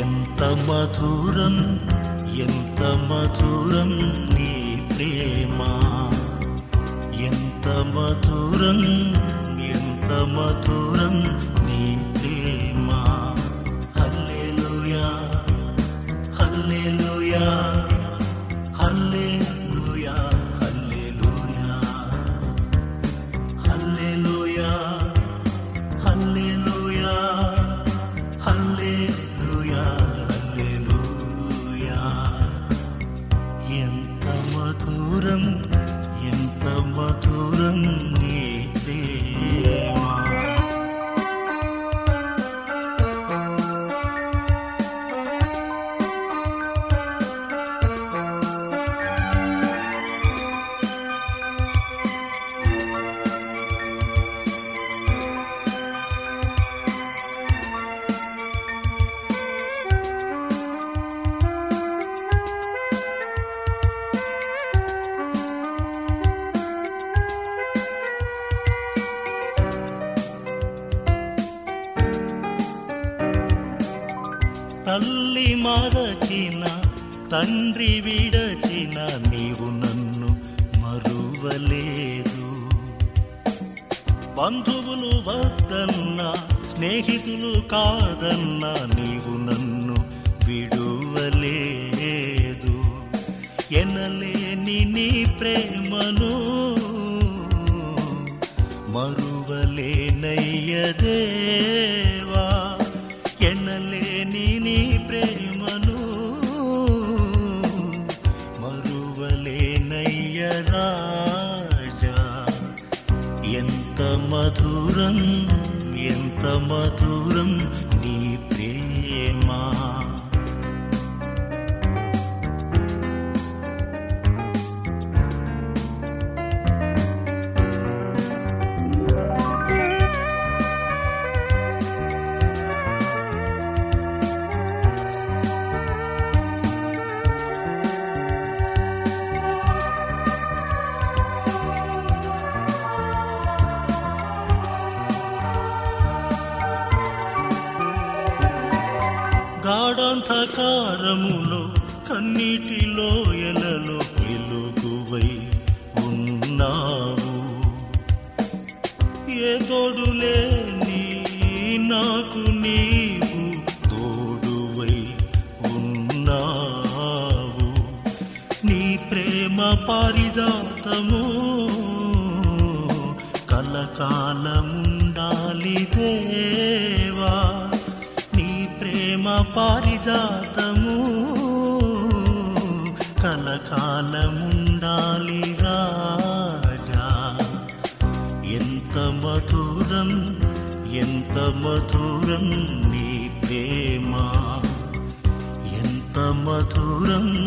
ఎంత మధురం ఎంత మధురం నీ ప్రేమ, ఎంత మధురం ఎంత మధురం నీ ప్రేమ. హల్లెలూయా హల్లెలూయా హల్లెలూయా హల్లెలూయా హల్లెలూయా హల్లెలూయా హల్లెలూయా హల్లెలూయా. ఎంత మధురం ఎంత మధురం నీ ప్రేమ. తల్లి మరచిన తండ్రి విడచిన నీవు నన్ను మరువలేదు. బంధువులు వద్దన్నా స్నేహితులు కాదన్నా నీవు నన్ను విడువలేదు. ఎనలేని నీ ప్రేమను మరువలేనయ్యదేవా. ఎనలేని నీ ప్రేమను మరువలేనయ్య రాజా. ఎంత మధురం ఎంత మధురం నీ ప్రేమ. గాఢాంధకారములో కన్నీటిలో ఎలలో వెలుగువై ఉన్నావు. ఏ తోడులేని నాకు నీవు తోడువై ఉన్నావు. నీ ప్రేమ పారిజాతము కలకాలముండాలి దేవా. ప్రేమ పారిజాతము కలకాలముండాలి రాజా. ఎంత మధురం ఎంత మధురం నీ ప్రేమ, ఎంత మధురం